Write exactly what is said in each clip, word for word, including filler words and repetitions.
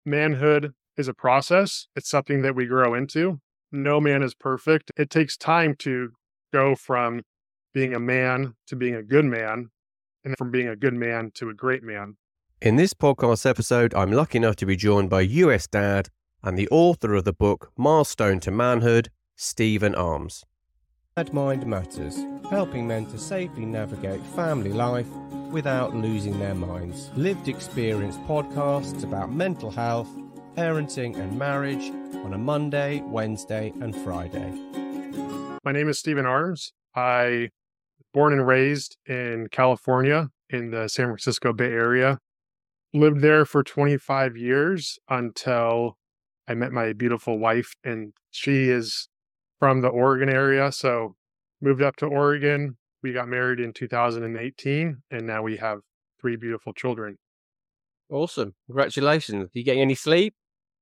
manhood is a process. It's something that we grow into. No man is perfect. It takes time to go from being a man to being a good man, and from being a good man to a great man. In this podcast episode, I'm lucky enough to be joined by U S dad and the author of the book Milestone to Manhood, Stephen Arms. Dad Mind Matters, helping men to safely navigate family life without losing their minds. Lived experience podcasts about mental health, parenting and marriage on a Monday, Wednesday and Friday. My name is Stephen Arms. I was born and raised in California in the San Francisco Bay Area. Lived there for twenty-five years until I met my beautiful wife, and she is from the Oregon area. So moved up to Oregon. We got married in two thousand eighteen, and now we have three beautiful children. Awesome. Congratulations. Are you getting any sleep?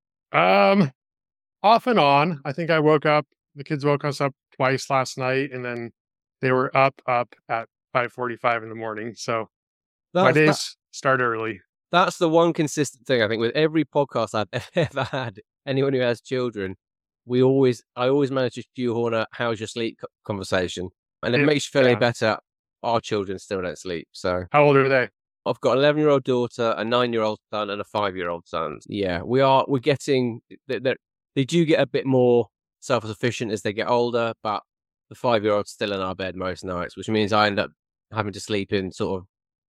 Um, off and on. I think I woke up, the kids woke us up twice last night, and then they were up, up at five forty-five in the morning. So that's, my days that, start early. That's the one consistent thing, I think, with every podcast I've ever had. Anyone who has children, we always, I always manage to shoehorn a how's your sleep conversation. And it, it makes you feel yeah. any better. Our children still don't sleep. So how old are they? I've got an eleven-year-old daughter, a nine-year-old son, and a five-year-old son. Yeah, we are, we're getting, they, they do get a bit more self-sufficient as they get older, but the five-year-old's still in our bed most nights, which means I end up having to sleep in sort of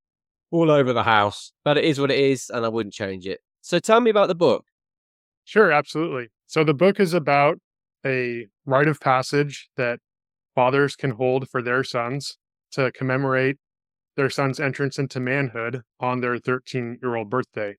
all over the house. But it is what it is, and I wouldn't change it. So tell me about the book. Sure, absolutely. So the book is about a rite of passage that fathers can hold for their sons to commemorate their son's entrance into manhood on their thirteen-year-old birthday.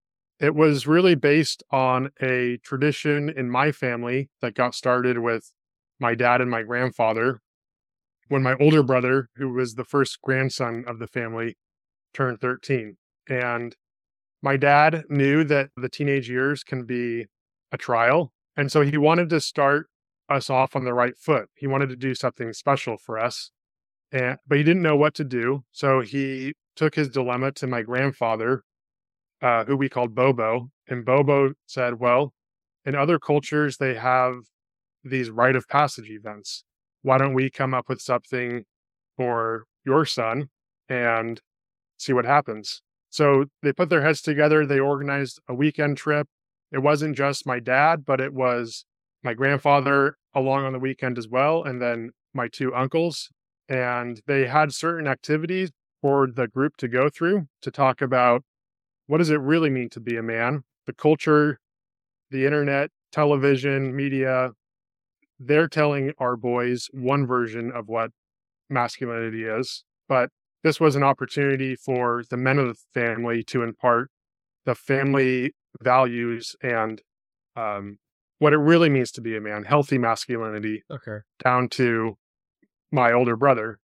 It was really based on a tradition in my family that got started with my dad and my grandfather when my older brother, who was the first grandson of the family, turned thirteen. And my dad knew that the teenage years can be a trial. And so he wanted to start us off on the right foot. He wanted to do something special for us, and, but he didn't know what to do. So he took his dilemma to my grandfather, uh, who we called Bobo. And Bobo said, well, in other cultures, they have these rite of passage events. Why don't we come up with something for your son and see what happens? So they put their heads together. They organized a weekend trip. It wasn't just my dad, but it was my grandfather along on the weekend as well, and then my two uncles. And they had certain activities for the group to go through to talk about what does it really mean to be a man? The culture, the internet, television, media, they're telling our boys one version of what masculinity is. But this was an opportunity for the men of the family to impart the family values and um, what it really means to be a man, healthy masculinity, okay, down to my older brother.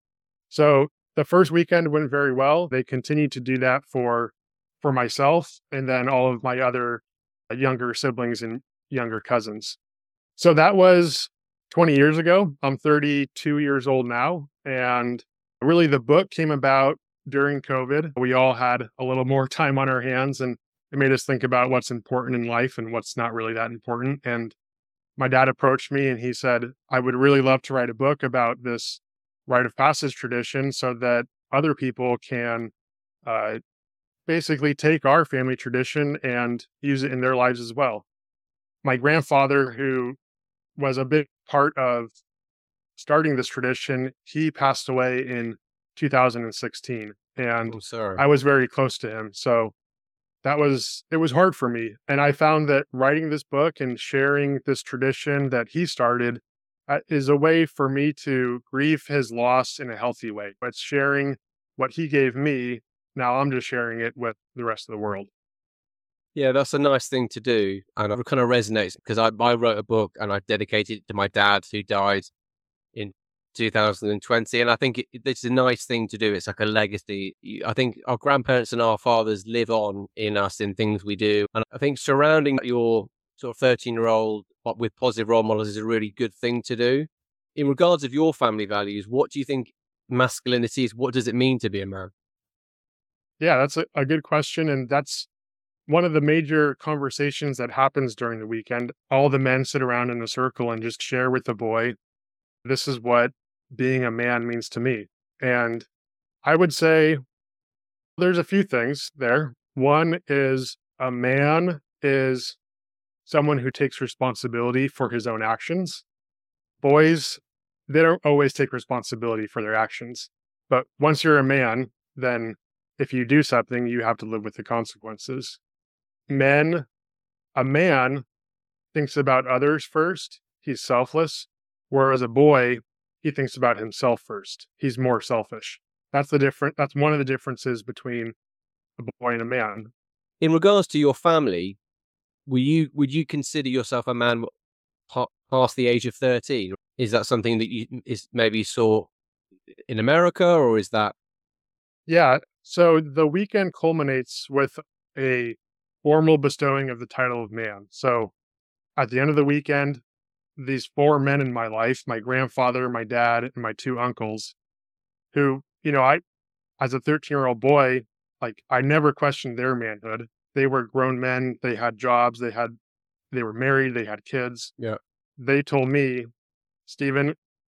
So the first weekend went very well. They continued to do that for for myself and then all of my other younger siblings and younger cousins. So that was twenty years ago. I'm thirty-two years old now. And really the book came about during COVID. We all had a little more time on our hands, and it made us think about what's important in life and what's not really that important. And my dad approached me and he said, I would really love to write a book about this rite of passage tradition so that other people can uh, basically take our family tradition and use it in their lives as well. My grandfather, who was a big part of starting this tradition, he passed away in two thousand sixteen. And oh, sorry. I was very close to him. So that was, it was hard for me. And I found that writing this book and sharing this tradition that he started uh, is a way for me to grieve his loss in a healthy way. It's sharing what he gave me. Now I'm just sharing it with the rest of the world. Yeah, that's a nice thing to do. And it kind of resonates because I, I wrote a book and I dedicated it to my dad who died in two thousand twenty. And I think it, it's a nice thing to do. It's like a legacy. I think our grandparents and our fathers live on in us in things we do. And I think surrounding your sort of thirteen-year-old with positive role models is a really good thing to do. In regards of your family values, what do you think masculinity is? What does it mean to be a man? Yeah, that's a, a good question. And that's one of the major conversations that happens during the weekend, all the men sit around in a circle and just share with the boy, this is what being a man means to me. And I would say there's a few things there. One is a man is someone who takes responsibility for his own actions. Boys, they don't always take responsibility for their actions. But once you're a man, then if you do something, you have to live with the consequences. Men, a man thinks about others first. He's selfless. Whereas a boy, he thinks about himself first. He's more selfish. That's the different. That's one of the differences between a boy and a man. In regards to your family, were you would you consider yourself a man past the age of thirteen? Is that something that you is maybe saw in America, or is that? Yeah. So the weekend culminates with a formal bestowing of the title of man. So at the end of the weekend, these four men in my life, my grandfather, my dad, and my two uncles, who, you know, I, as a thirteen-year-old boy, like, I never questioned their manhood. They were grown men. They had jobs. They had, they were married. They had kids. Yeah. They told me, Stephen,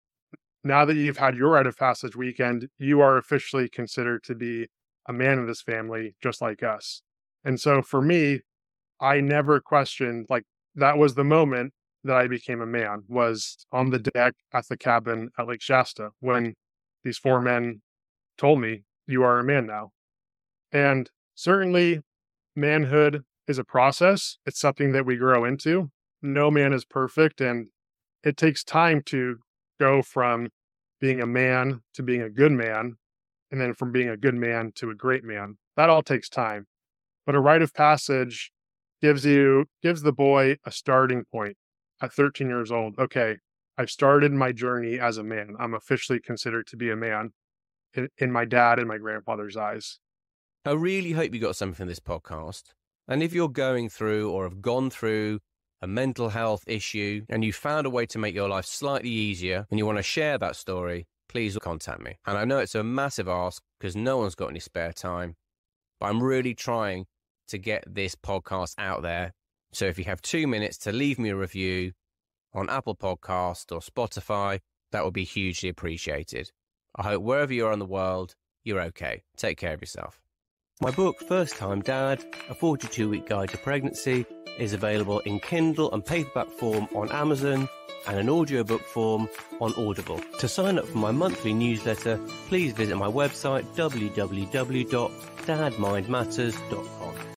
now that you've had your rite of passage weekend, you are officially considered to be a man of this family, just like us. And so for me, I never questioned, like, that was the moment that I became a man, was on the deck at the cabin at Lake Shasta when these four men told me, you are a man now. And certainly manhood is a process. It's something that we grow into. No man is perfect, and it takes time to go from being a man to being a good man, and then from being a good man to a great man. That all takes time. But a rite of passage gives you, gives the boy a starting point at thirteen years old. Okay, I've started my journey as a man. I'm officially considered to be a man in, in my dad and my grandfather's eyes. I really hope you got something from this podcast. And if you're going through or have gone through a mental health issue and you found a way to make your life slightly easier and you want to share that story, please contact me. And I know it's a massive ask because no one's got any spare time, but I'm really trying to get this podcast out there. So if you have two minutes to leave me a review on Apple Podcast or Spotify, that would be hugely appreciated. I hope wherever you are in the world, you're okay. Take care of yourself. My book, First Time Dad, A forty-two week Guide to Pregnancy, is available in Kindle and paperback form on Amazon and an audiobook form on Audible. To sign up for my monthly newsletter, please visit my website, w w w dot dad mind matters dot com.